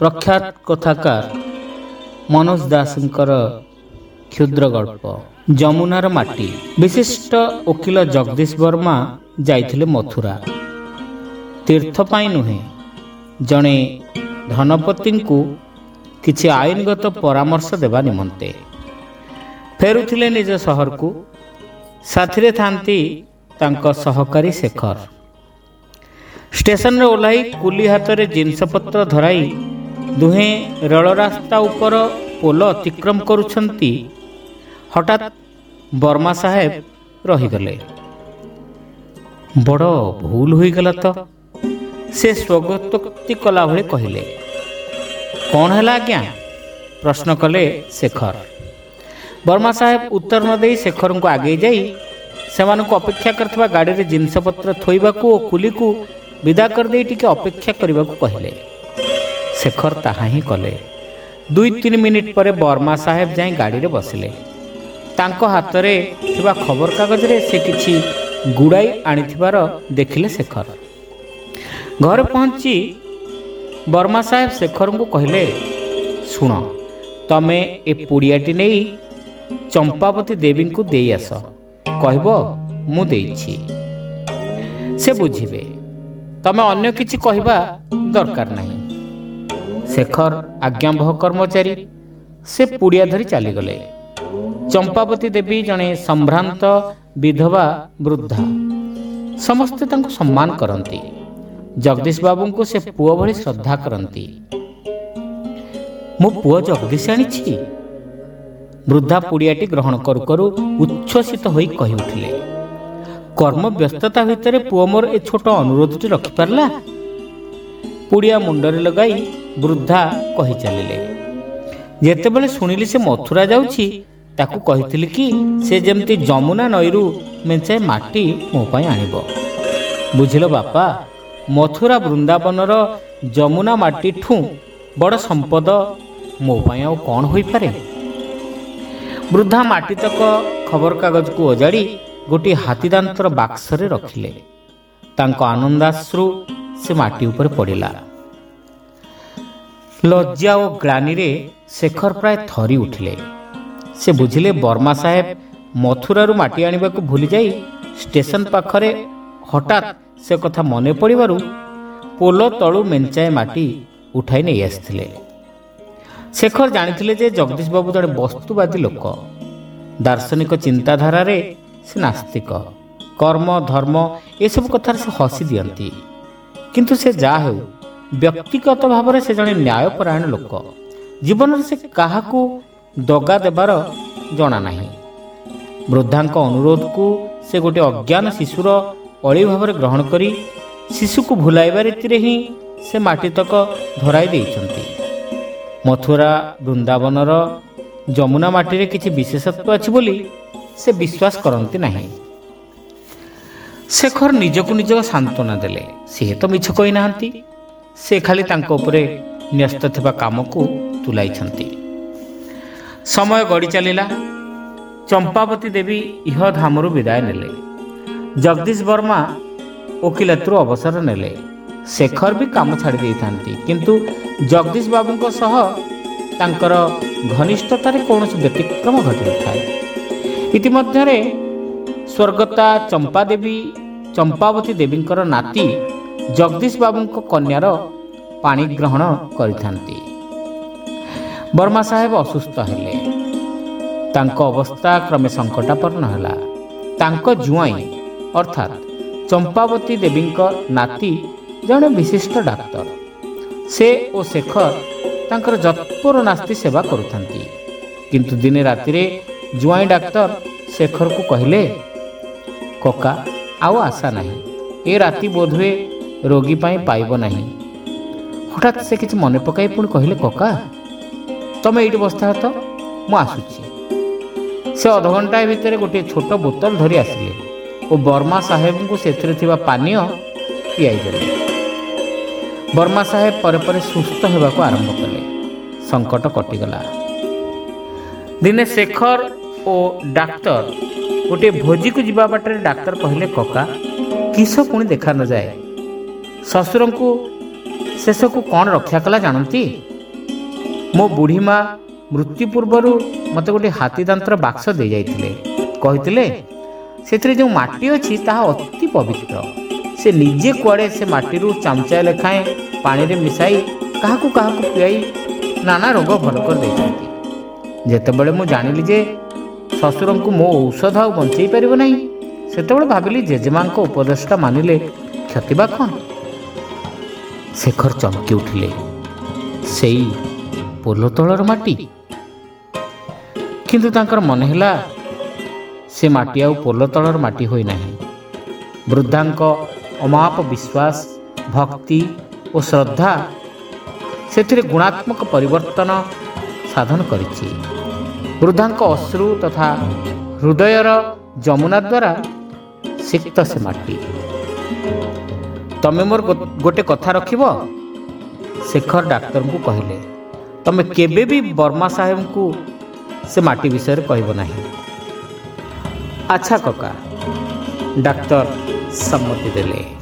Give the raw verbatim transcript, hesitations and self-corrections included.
प्रख्यात कथाकार मनोज दासଙ୍କର क्षुद्र गल्प जमुनार माटी। विशिष्ट वकिल जगदीश वर्मा जाइथिले मथुरा तीर्थ पाई नुहे, जड़े धनपति को किछि आईनगत परामर्श देवा निमंते फेरुथिले निज सहर को। साथिरे थांती तांको सहकारी शेखर। स्टेशन रे ओह्लाई कुली हाथ रे जिनसपत्र धराई दुहे रेल रास्ता उपर पोल अतिक्रम करुछंती। हठात वर्मा साहेब रहीगले। बड़ भूल होईगला तो से स्वगतोक्ति कला भले कहले। कौन है आज्ञा? प्रश्न कले शेखर। वर्मा साहेब उत्तर न दे शेखर को आगे जाई सेमान को अपेक्षा करथिबा गाड़ी रे जिनसपत्र थोइबाकू और कुली को विदा कर दे टिके अपेक्षा करने को कहले। शेखर ताहा ही कले। दुई तीन मिनिट पर वर्मा साहेब जाई गाड़ी रे बसिले। तांको हाथ रे थिबा खबर कागज रे से किछि गुड़ाई आनिथिबार देखिले शेखर। घर पहुंची वर्मा साहेब शेखर को कहले, सुन तमे ए पुड़ियाटी नहीं चंपावती देवी को दे आस, कहब मु देइछि। से बुझिबे, तमे अन्य किछि कहबा दरकार नहीं। शेखर आज्ञाबह कर्मचारी से पुड़िया धरी चलीगले। चंपावती देवी जड़े संभ्रांत विधवा वृद्धा। समस्ते तांको सम्मान करती। जगदीश बाबू को से पुओ भली श्रद्धा करती। मो पुओ जगदीश आनिछि। वृद्धा पुड़ियाटी ग्रहण करू करू उच्छ्वसित होई कहि उठिले, कर्म व्यस्तता भितर पुओ मोर ए छोट अनुरोधटी रखिपारला। पुड़िया मुंडरे लगाई वृद्धा कही चलिले, जेतेबेले सुनिली से मथुरा जाउछि ताकू कहिथिली कि से जेमती जमुना नईरू मेंचाए माटी मो पाई आनिबो। बुझिलो बापा, मथुरा वृंदावनर जमुना माटी ठू बड़ संपद मो पाई आउ कौन होई पारे। वृद्धा माटी तक खबर कागज को ओजाड़ी गोटे हाथीदांतर बाक्सरे रखिले। तांको आनंदाश्रु से माटी ऊपर पड़िला। लज्जा और ग्लानि रे शेखर प्राय थरी उठिले। से बुझिले वर्मा साहेब मथुरारू माटी आनिबा को भूली जाई स्टेशन पाखरे हठात से कथा मने पड़िबारु पोलो तळु मेंचाए माटी उठाई नहीं आसथिले। शेखर जानिथिले जे जगदीश बाबू जड़े वस्तुवादी लोक। दार्शनिक चिंताधारा रे से नास्तिक। कर्म धर्म ये सब कथार से हसी दियंती। किंतु से जा हेउ व्यक्तिगत भाव से जड़े न्यायपरायण लोक। जीवन से काहाकू दगा देबार जना नाही। वृद्धांक अनुरोध को से गोटे अज्ञान शिशुर अली भाव ग्रहण करी शिशु को भुलाइबा रीति ही से माटी तक धराई देइछंती। मथुरा वृंदावनर जमुना माटी रे किछि विशेषत्व अछि बोली से विश्वास करंती नाही। शेखर निजको निज सांत्वना देले। से तो मिछ कहि नाहंती। से खाली तांको उपरे न्यस्त थिबा काम को तुलाइछंती। समय गड़ी चलिला। चंपावती देवी इह धामरू विदाय नेले। जगदीश वर्मा वकिलतरू अवसर नेले। शेखर भी काम छाड़ी देई थांती, किंतु जगदीश बाबूंको सह तांकर घनिष्ठतारे कौनसी व्यतिक्रम घटी नଥାଏ। इतिमध्यरे स्वर्गता चंपा देवी चंपावती देवींकर नाती जगदीश बाबूंको कन्यार पाणी ग्रहण करिथांती। वर्मा साहेब असुस्थ हेले। तांको अवस्था क्रमे संकटापन्न होला। तांको जुआई अर्थात चंपावती देवींको नाती जड़े विशिष्ट डाक्तर। से ओ शेखर तांकर जत्पर नास्ती सेवा करुथांती। किंतु दिने राति रे जुआई डाक्तर शेखर को कहले, कका आउ आशा नहीं। ए राति बोधवे रोगी पाई पाइब नहीं। हठात से किछि मने पकाई पुणी कहले, कका तमे एइटी बस्ता तो मु आसुची। से अध घंटा भितर गोटे छोट बोतल धरी आसिले और वर्मा साहेब को सेथिरे थिबा पानीय पियाई देले। वर्मा साहेब परे परे सुस्थ होबाको आरंभ कले। संकट कटिगला। दिने शेखर और डाक्तर गोटे भोजी को जीवा बाटर डाक्तर कहले, कका किस पुणी देखा न जाए। ससुर को ଶେଷକୁ କ'ଣ ରକ୍ଷା କଲା ଜାଣନ୍ତି? ମୋ ବୁଢ଼ୀ ମା ମୃତ୍ୟୁ ପୂର୍ବରୁ ମୋତେ ଗୋଟିଏ ହାତୀ ଦାନ୍ତର ବାକ୍ସ ଦେଇଯାଇଥିଲେ। କହିଥିଲେ ସେଥିରେ ଯେଉଁ ମାଟି ଅଛି ତାହା ଅତି ପବିତ୍ର। ସେ ନିଜେ କୁଆଡ଼େ ସେ ମାଟିରୁ ଚାମଚାଏ ଲେଖାଏଁ ପାଣିରେ ମିଶାଇ କାହାକୁ କାହାକୁ ପିଆଇ ନାନା ରୋଗ ଭଲ କରିଦେଇଛନ୍ତି। ଯେତେବେଳେ ମୁଁ ଜାଣିଲି ଯେ ଶ୍ୱଶୁରଙ୍କୁ ମୋ ଔଷଧ ଆଉ ବଞ୍ଚେଇ ପାରିବ ନାହିଁ, ସେତେବେଳେ ଭାବିଲି ଜେଜେମାଙ୍କ ଉପଦେଶଟା ମାନିଲେ କ୍ଷତି ବା କ'ଣ? ଶେଖର ଚମକି ଉଠିଲେ। ସେଇ ପୋଲ ତଳର ମାଟି? କିନ୍ତୁ ତାଙ୍କର ମନେ ହେଲା ସେ ମାଟି ଆଉ ପୋଲ ତଳର ମାଟି ହୋଇନାହିଁ। ବୃଦ୍ଧାଙ୍କ ଅମାପ ବିଶ୍ୱାସ, ଭକ୍ତି ଓ ଶ୍ରଦ୍ଧା ସେଥିରେ ଗୁଣାତ୍ମକ ପରିବର୍ତ୍ତନ ସାଧନ କରିଛି। ବୃଦ୍ଧାଙ୍କ ଅଶ୍ରୁ ତଥା ହୃଦୟର ଯମୁନା ଦ୍ୱାରା ସିକ୍ତ ସେ ମାଟି। ତମେ ମୋର ଗୋଟେ କଥା ରଖିବ, ଶେଖର ଡାକ୍ତରଙ୍କୁ କହିଲେ। ତମେ କେବେ ବି ବର୍ମା ସାହେବଙ୍କୁ ସେ ମାଟି ବିଷୟରେ କହିବ ନାହିଁ। ଆଚ୍ଛା କକା, ଡାକ୍ତର ସମ୍ମତି ଦେଲେ।